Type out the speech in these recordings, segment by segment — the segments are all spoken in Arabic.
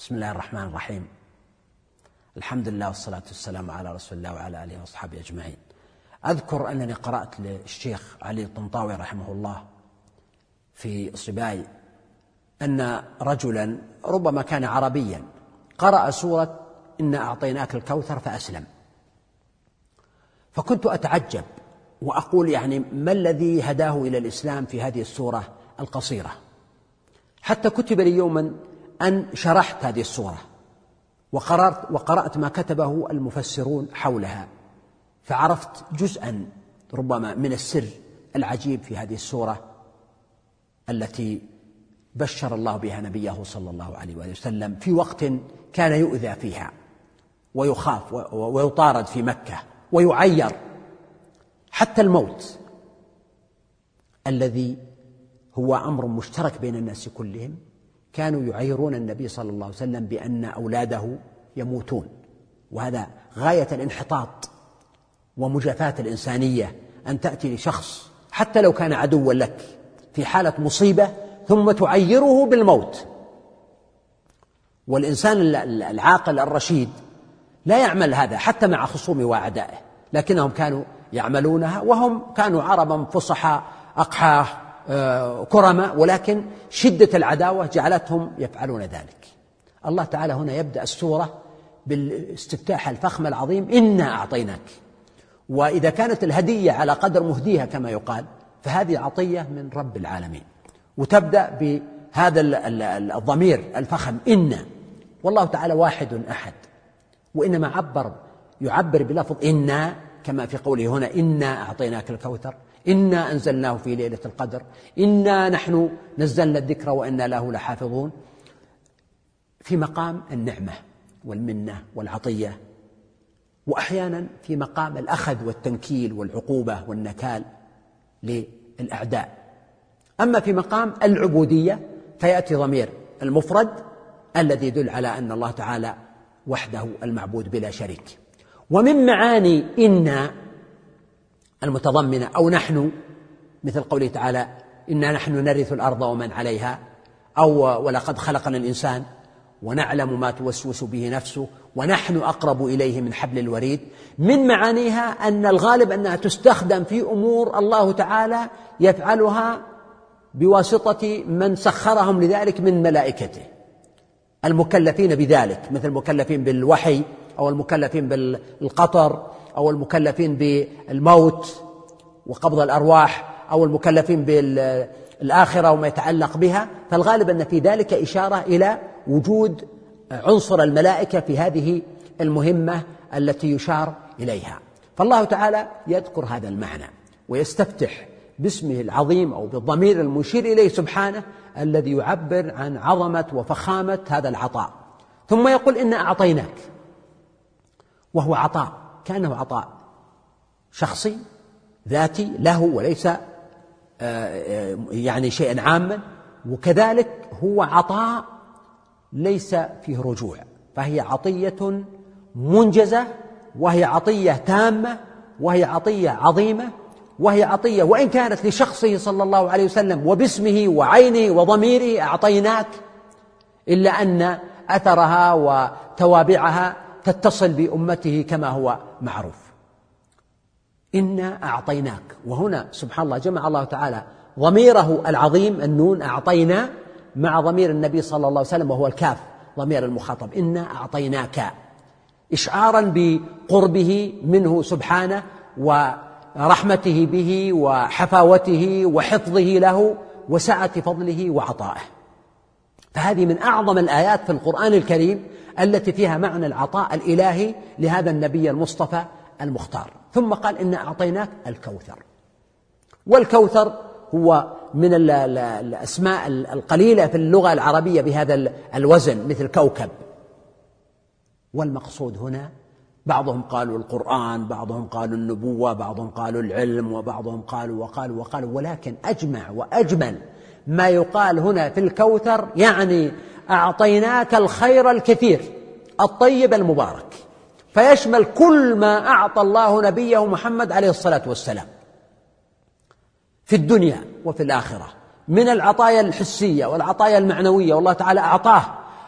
بسم الله الرحمن الرحيم. الحمد لله والصلاة والسلام على رسول الله وعلى آله وأصحابه أجمعين. أذكر أنني قرأت للشيخ علي الطنطاوي رحمه الله في الصباي أن رجلا ربما كان عربيا قرأ سورة إنا أعطيناك الكوثر فأسلم، فكنت أتعجب وأقول يعني ما الذي هداه إلى الإسلام في هذه السورة القصيرة؟ حتى كتب لي يوما أن شرحت هذه السورة وقرأت ما كتبه المفسرون حولها، فعرفت جزءا ربما من السر العجيب في هذه السورة التي بشر الله بها نبيه صلى الله عليه وآله وسلم في وقت كان يؤذى فيها ويخاف ويطارد في مكة ويعير، حتى الموت الذي هو أمر مشترك بين الناس كلهم كانوا يعيرون النبي صلى الله عليه وسلم بأن أولاده يموتون، وهذا غاية الانحطاط ومجافاة الإنسانية أن تأتي لشخص حتى لو كان عدوا لك في حالة مصيبة ثم تعيره بالموت. والإنسان العاقل الرشيد لا يعمل هذا حتى مع خصومه وأعدائه، لكنهم كانوا يعملونها وهم كانوا عربا فصحى أقحاه كرماء، ولكن شدة العداوة جعلتهم يفعلون ذلك. الله تعالى هنا يبدأ السورة بالاستفتاح الفخم العظيم إنا أعطيناك، وإذا كانت الهدية على قدر مهديها كما يقال فهذه عطية من رب العالمين، وتبدأ بهذا الضمير الفخم إنا، والله تعالى واحد أحد، وإنما يعبر بلفظ إنا كما في قوله هنا إنا أعطيناك الكوثر، إنا أنزلناه في ليلة القدر، إنا نحن نزلنا الذكر وإنا له لحافظون، في مقام النعمة والمنة والعطية، وأحيانا في مقام الأخذ والتنكيل والعقوبة والنكال للأعداء. أما في مقام العبودية فيأتي ضمير المفرد الذي يدل على أن الله تعالى وحده المعبود بلا شريك. ومن معاني إنا المتضمنة أو نحن، مثل قوله تعالى إنا نحن نرث الأرض ومن عليها، أو ولقد خلقنا الإنسان ونعلم ما توسوس به نفسه ونحن أقرب إليه من حبل الوريد. من معانيها أن الغالب أنها تستخدم في أمور الله تعالى يفعلها بواسطة من سخرهم لذلك من ملائكته المكلفين بذلك، مثل المكلفين بالوحي أو المكلفين بالقطر أو المكلفين بالموت وقبض الأرواح أو المكلفين بالآخرة وما يتعلق بها، فالغالب أن في ذلك إشارة إلى وجود عنصر الملائكة في هذه المهمة التي يشار إليها. فالله تعالى يذكر هذا المعنى ويستفتح باسمه العظيم أو بالضمير المشير إليه سبحانه الذي يعبر عن عظمة وفخامة هذا العطاء، ثم يقول إنا أعطيناك، وهو عطاء كأنه عطاء شخصي ذاتي له وليس يعني شيئا عاما، وكذلك هو عطاء ليس فيه رجوع، فهي عطية منجزة، وهي عطية تامة، وهي عطية عظيمة، وهي عطية وإن كانت لشخصه صلى الله عليه وسلم وباسمه وعينه وضميره أعطيناك، إلا أن أثرها وتوابعها تتصل بأمته كما هو معروف. إنا أعطيناك، وهنا سبحان الله جمع الله تعالى ضميره العظيم النون أعطينا مع ضمير النبي صلى الله عليه وسلم وهو الكاف ضمير المخاطب، إنا أعطيناك، إشعارا بقربه منه سبحانه ورحمته به وحفاوته وحفظه له وسعة فضله وعطائه. فهذه من أعظم الآيات في القرآن الكريم التي فيها معنى العطاء الإلهي لهذا النبي المصطفى المختار. ثم قال إنا أعطيناك الكوثر، والكوثر هو من الأسماء القليلة في اللغة العربية بهذا الوزن مثل كوكب. والمقصود هنا بعضهم قالوا القرآن، بعضهم قالوا النبوة، بعضهم قالوا العلم، وبعضهم قالوا، ولكن أجمع وأجمل ما يقال هنا في الكوثر يعني أعطيناك الخير الكثير الطيب المبارك، فيشمل كل ما أعطى الله نبيه محمد عليه الصلاة والسلام في الدنيا وفي الآخرة من العطايا الحسية والعطايا المعنوية، والله تعالى أعطاه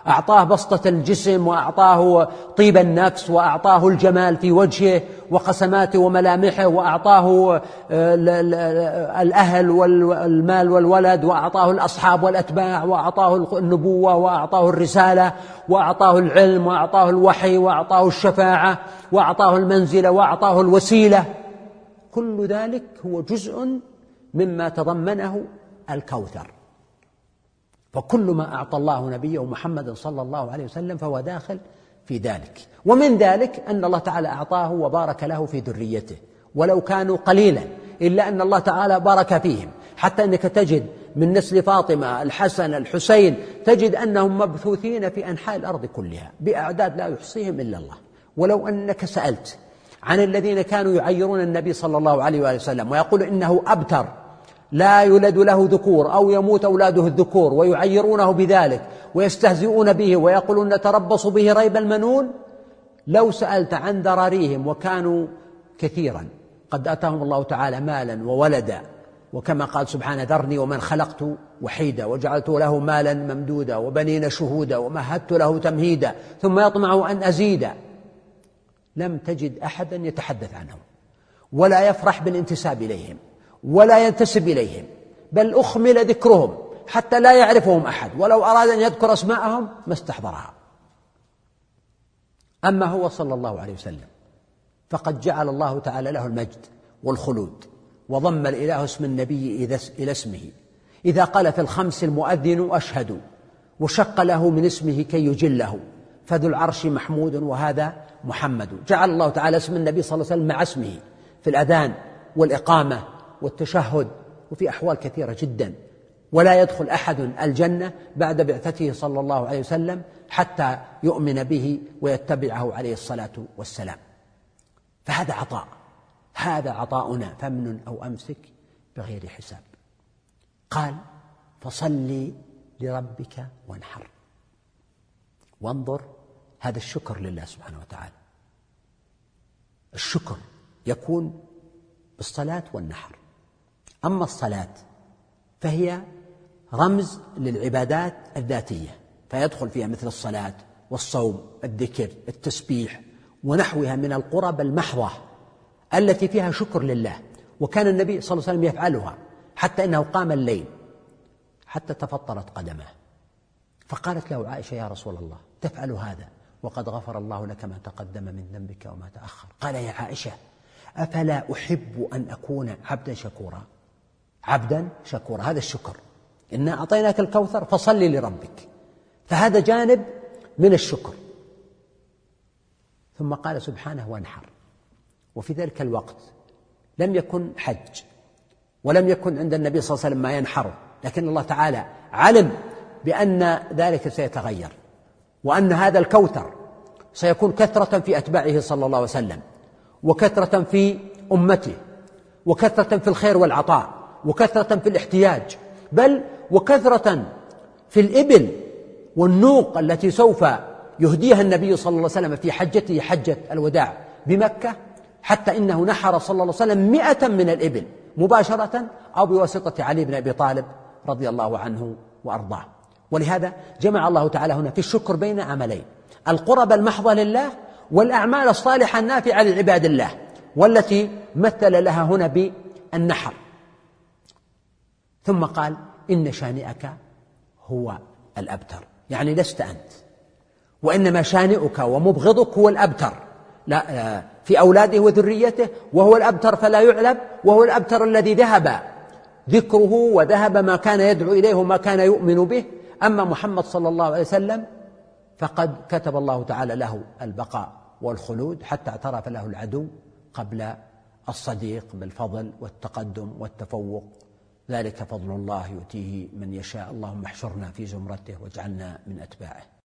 أعطاه بسطة الجسم، وأعطاه طيب النفس، وأعطاه الجمال في وجهه وقسماته وملامحه، وأعطاه الأهل والمال والولد، وأعطاه الأصحاب والأتباع، وأعطاه النبوة، وأعطاه الرسالة، وأعطاه العلم، وأعطاه الوحي، وأعطاه الشفاعة، وأعطاه المنزلة، وأعطاه الوسيلة. كل ذلك هو جزء مما تضمنه الكوثر. فكل ما أعطى الله نبيه محمد صلى الله عليه وسلم فهو داخل في ذلك. ومن ذلك أن الله تعالى أعطاه وبارك له في ذريته، ولو كانوا قليلا إلا أن الله تعالى بارك فيهم، حتى أنك تجد من نسل فاطمة الحسن الحسين تجد أنهم مبثوثين في أنحاء الأرض كلها بأعداد لا يحصيهم إلا الله. ولو أنك سألت عن الذين كانوا يعيرون النبي صلى الله عليه وآله وسلم ويقول إنه أبتر لا يولد له ذكور أو يموت أولاده الذكور، ويعيرونه بذلك ويستهزئون به ويقولون نتربص به ريب المنون، لو سألت عن ذراريهم وكانوا كثيرا قد آتاهم الله تعالى مالا وولدا، وكما قال سبحانه ذرني ومن خلقت وحيدا وجعلت له مالا ممدودا وبنين شهودا ومهدت له تمهيدا ثم يطمع أن أزيد، لم تجد أحدا يتحدث عنهم ولا يفرح بالانتساب إليهم ولا ينتسب إليهم، بل أخمل ذكرهم حتى لا يعرفهم أحد، ولو أراد أن يذكر أسماءهم ما استحضرها. أما هو صلى الله عليه وسلم فقد جعل الله تعالى له المجد والخلود، وضم الإله اسم النبي إلى اسمه، إذا قال في الخمس المؤذن أشهد، وشق له من اسمه كي يجله، فذو العرش محمود وهذا محمد. جعل الله تعالى اسم النبي صلى الله عليه وسلم مع اسمه في الأذان والإقامة والتشهد وفي أحوال كثيرة جدا، ولا يدخل أحد الجنة بعد بعثته صلى الله عليه وسلم حتى يؤمن به ويتبعه عليه الصلاة والسلام. فهذا عطاء، هذا عطاؤنا فمن أو أمسك بغير حساب. قال فصل لربك وانحر. وانظر هذا الشكر لله سبحانه وتعالى. الشكر يكون بالصلاة والنحر. أما الصلاة فهي رمز للعبادات الذاتية، فيدخل فيها مثل الصلاة والصوم الذكر التسبيح ونحوها من القرب المحضة التي فيها شكر لله. وكان النبي صلى الله عليه وسلم يفعلها حتى إنه قام الليل حتى تفطرت قدمه، فقالت له عائشة يا رسول الله تفعل هذا وقد غفر الله لك ما تقدم من ذنبك وما تأخر؟ قال يا عائشة أفلا أحب أن أكون عبدا شكورا؟ عبدا شكورا، هذا الشكر. إنا أعطيناك الكوثر فصل لربك، فهذا جانب من الشكر. ثم قال سبحانه وانحر. وفي ذلك الوقت لم يكن حج ولم يكن عند النبي صلى الله عليه وسلم ما ينحره، لكن الله تعالى علم بأن ذلك سيتغير، وأن هذا الكوثر سيكون كثرة في أتباعه صلى الله عليه وسلم، وكثرة في أمته، وكثرة في الخير والعطاء، وكثرة في الاحتياج، بل وكثرة في الإبل والنوق التي سوف يهديها النبي صلى الله عليه وسلم في حجته حجة الوداع بمكة، حتى إنه نحر صلى الله عليه وسلم 100 من الإبل مباشرة أو بواسطة علي بن أبي طالب رضي الله عنه وأرضاه. ولهذا جمع الله تعالى هنا في الشكر بين عملين: القرب المحضة لله، والأعمال الصالحة النافعة لعباد الله، والتي مثل لها هنا بالنحر. ثم قال إن شانئك هو الأبتر، يعني لست أنت، وإنما شانئك ومبغضك هو الأبتر لا في أولاده وذريته، وهو الأبتر فلا يعلب، وهو الأبتر الذي ذهب ذكره وذهب ما كان يدعو إليه وما كان يؤمن به. أما محمد صلى الله عليه وسلم فقد كتب الله تعالى له البقاء والخلود حتى اعترف له العدو قبل الصديق بالفضل والتقدم والتفوق. ذلك فضل الله يؤتيه من يشاء. اللهم احشرنا في زمرته واجعلنا من أتباعه.